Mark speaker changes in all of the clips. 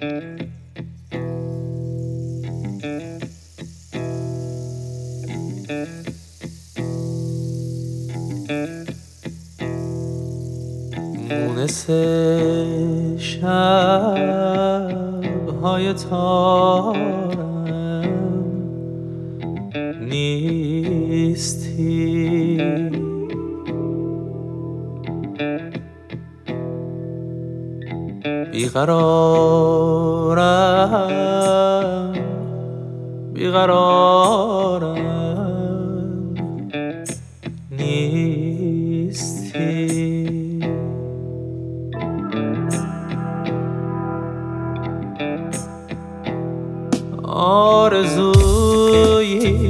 Speaker 1: مونس شب‌های تارم نیستی، بیقرارم نیستی. آرزویی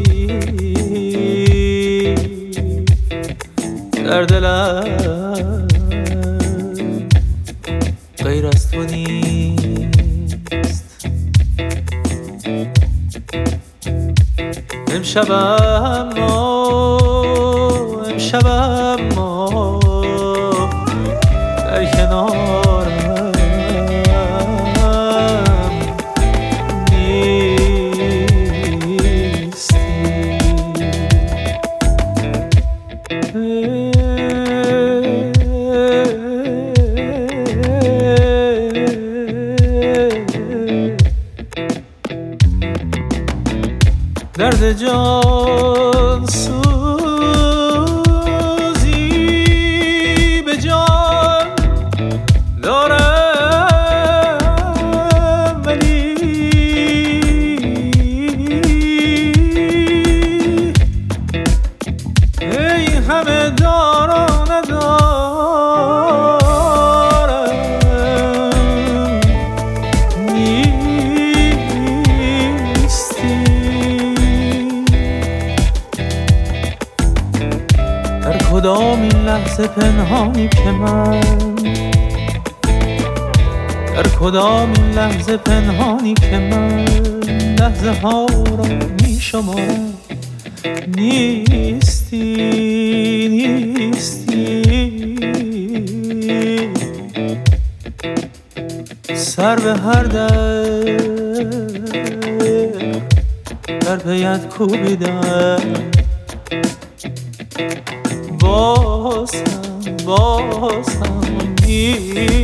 Speaker 1: در دلم غیر از تو نیست. امشبم ما در کنارم درد جان سوزی به جان دارم، ولی ای همه دارا ندارم، نیستی. در کدام این لحظه پنهانی که من، در کدام این لحظه پنهانی که من لحظه ها را می شمارم، نیستی. سر به هر در پیت کوبیدم، باز هم نیستی.